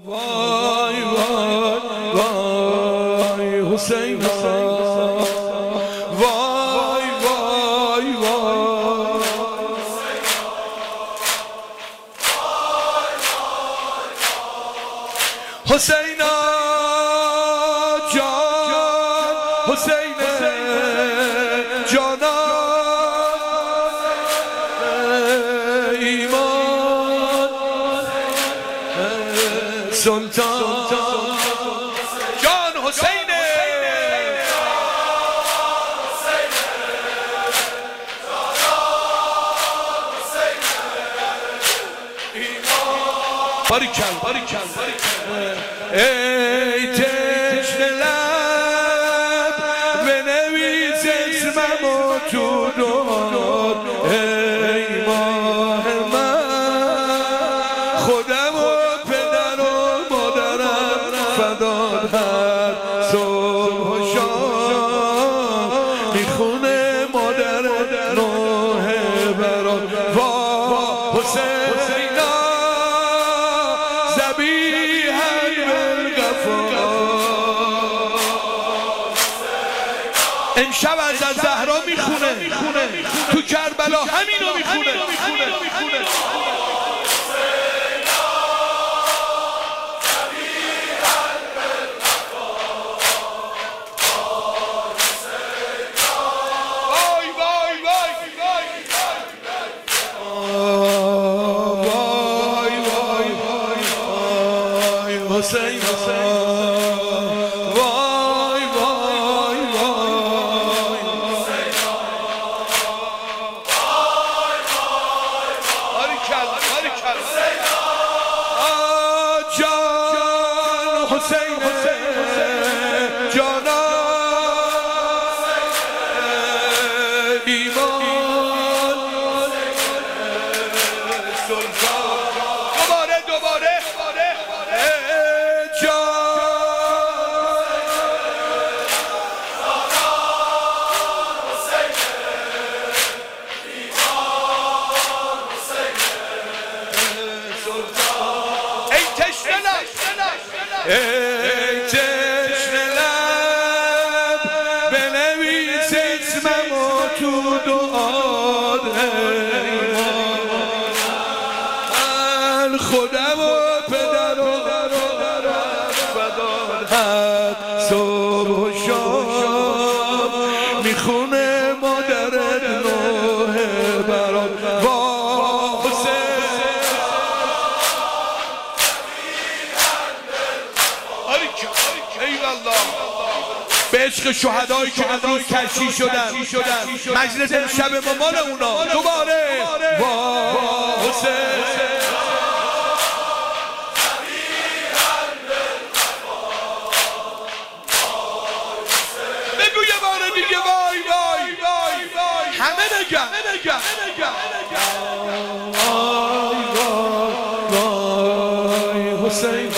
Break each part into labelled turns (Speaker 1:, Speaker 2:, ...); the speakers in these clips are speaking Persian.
Speaker 1: وای وای وای حسین، وای وای وای حسین جان، حسین جانا ایمان سلطان جان، حسین باریکل باریکل ای تشنه لب بنویس اسممو تو داد، ای ماه من خودم و پدر و مادرم فدات، هر صبح و شام میخونه مادرت نوح برات. وای حسین امشب از زهرا میخونه، تو کربلا همینو میخونه. وای وای وای وای وای وای حسین، حسین جانا ایمان سلطان. دوباره ای تشنه لب بنویس اسممو تو دعات، من خودم و پدر و مادرم فدات، هر صبح و شام میخونه مادرت نوح برات. به عشق شهدایی که امروز کشی شدن، مجلس امشب ما مال اونا. دوباره حسین بگو یه بار دیگه وای وای وای همه بگم وای حسین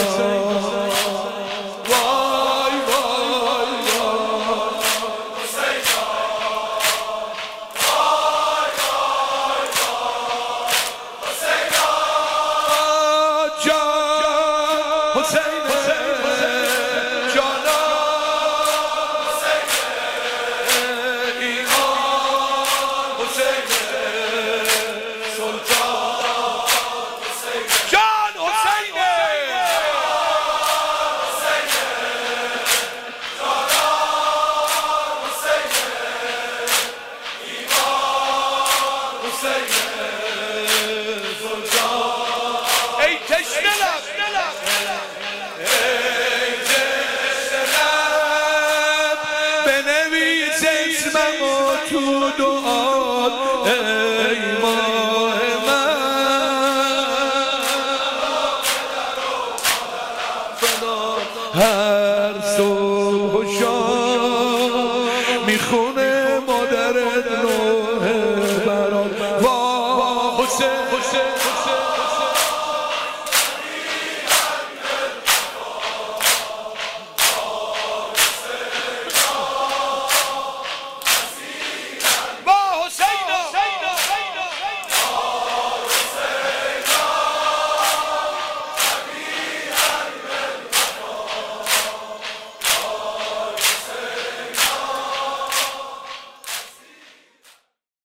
Speaker 1: بنویس اسممو تو دعات، ای ماه من هر صبح و شام میخونم